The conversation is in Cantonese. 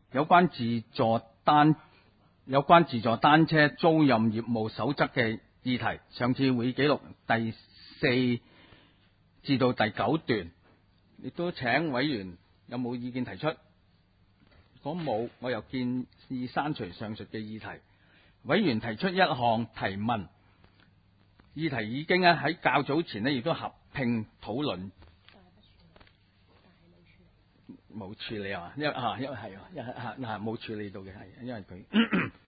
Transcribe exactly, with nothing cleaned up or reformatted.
有關自助單有關自助單車租賃業務守則嘅議題。上次會議記錄第四至到第九段，亦都請委員有冇意見提出。如果冇，我又建議刪除上述嘅議題。委員提出一項提問，議題已經咧喺較早前咧亦都合併討論。冇處理啊，因為啊，因為係啊，因係啊，冇處理到嘅係，因為佢。